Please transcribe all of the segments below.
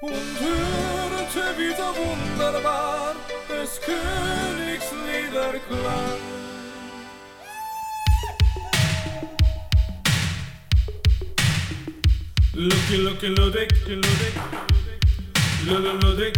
und hörte wieder wunderbar des Königs Liederklang. Lucky, Lucky Ludwig, Ludwig, Ludwig, Ludwig.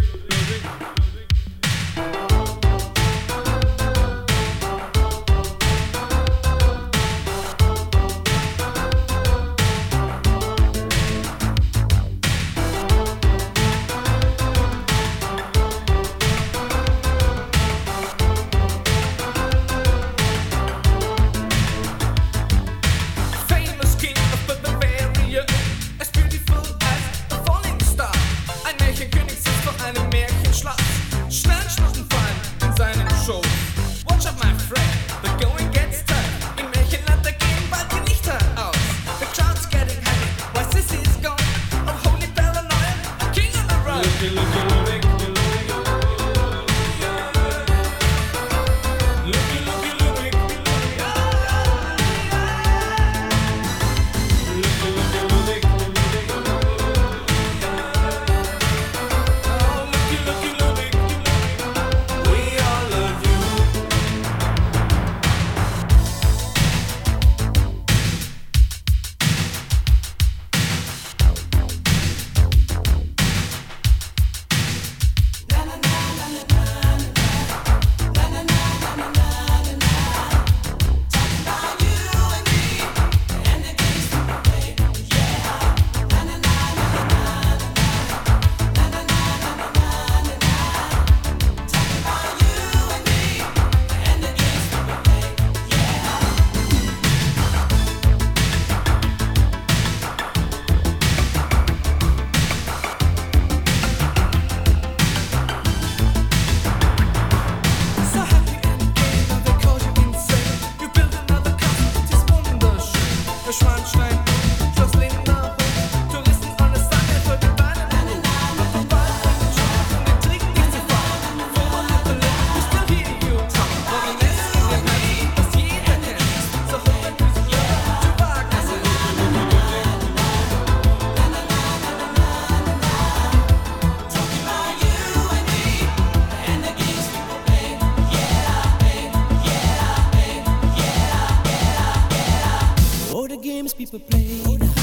People play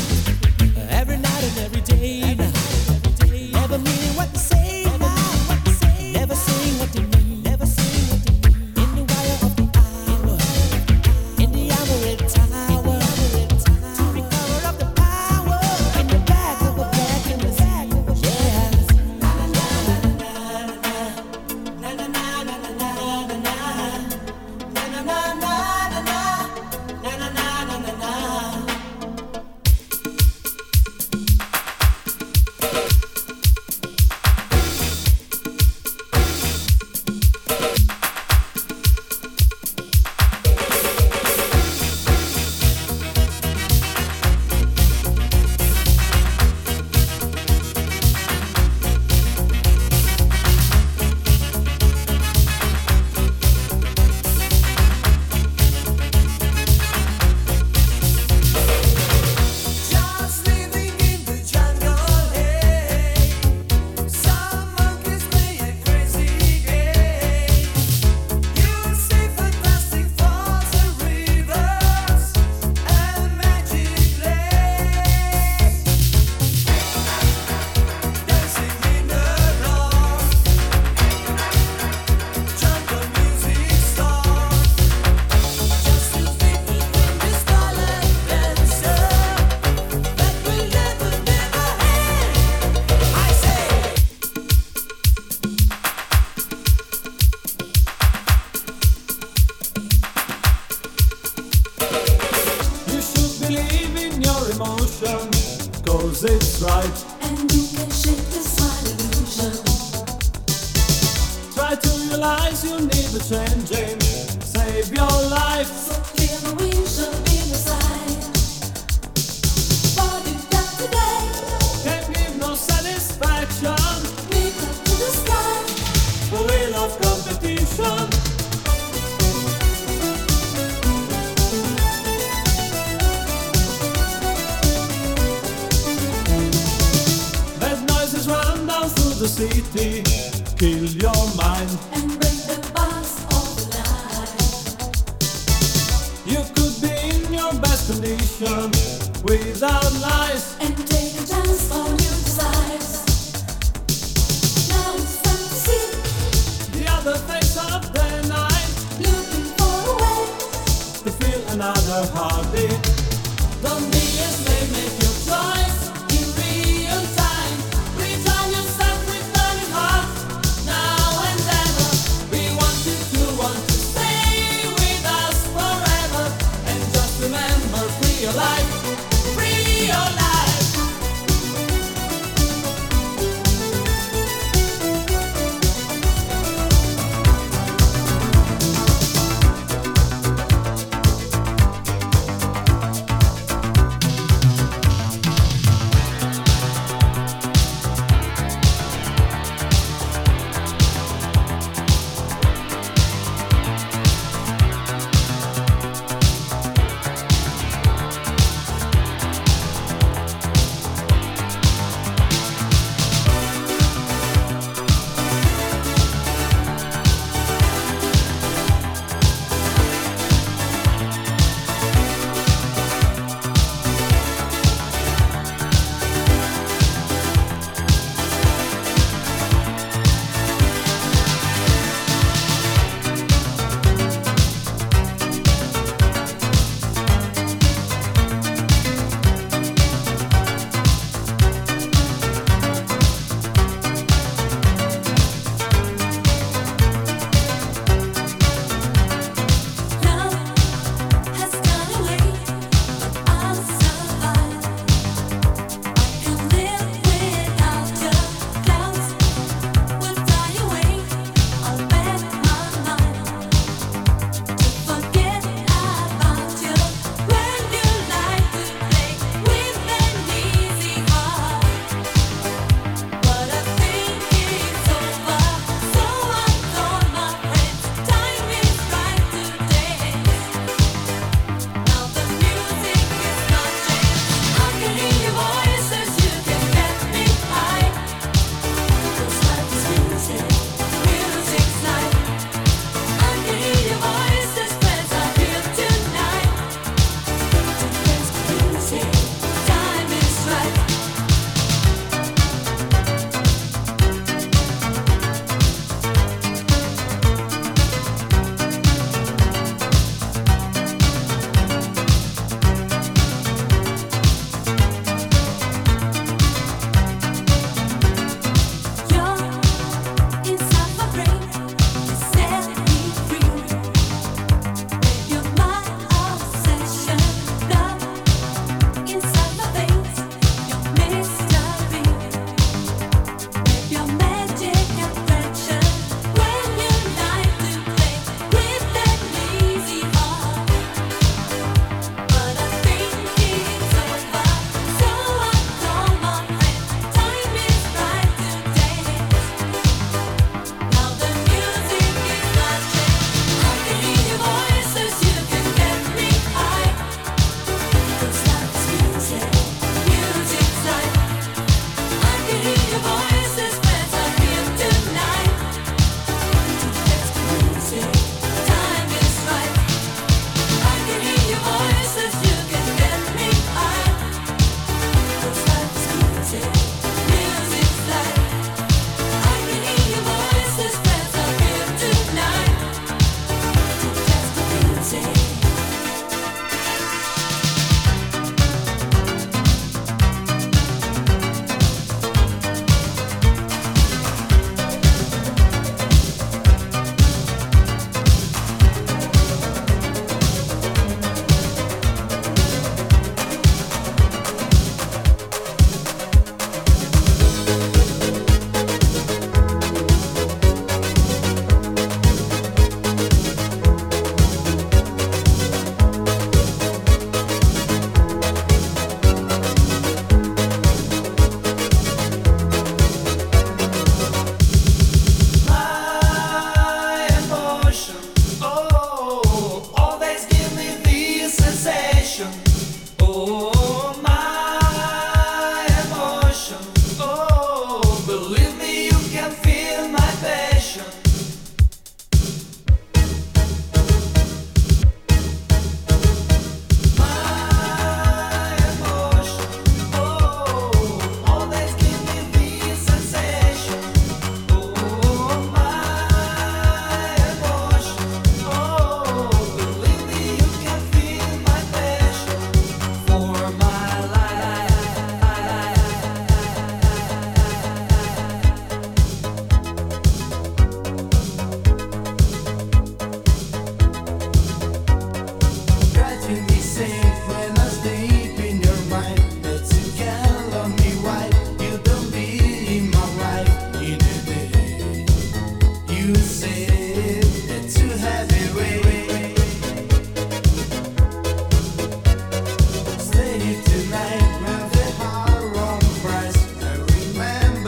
every night and every day. Never meaning what to say, never saying what to mean. In the wire of the hour, in the ivory tower, to recover of the power in the back of a black and the sack. Yeah. Na na na na na na na na na na na na na na na na. Cause it's right, and you can shake this smile illusion. Try to realize you need a changing. Save your life. So clear the windshield in the side. What you got today? Can't give no satisfaction. Reach up to the sky. The wheel of competition. Bad noises run down the city, kill your mind. and break the bonds of the night. You could be in your best condition without lies. And take a chance on your desires. Now it's time to see, The other face of the night, looking for a way. to feel another heartbeat. Don't be a slave, make your choice in real time. Return yourself with burning heart, now and ever. We want you to stay with us forever. And just remember, free your life, free your life.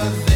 never think.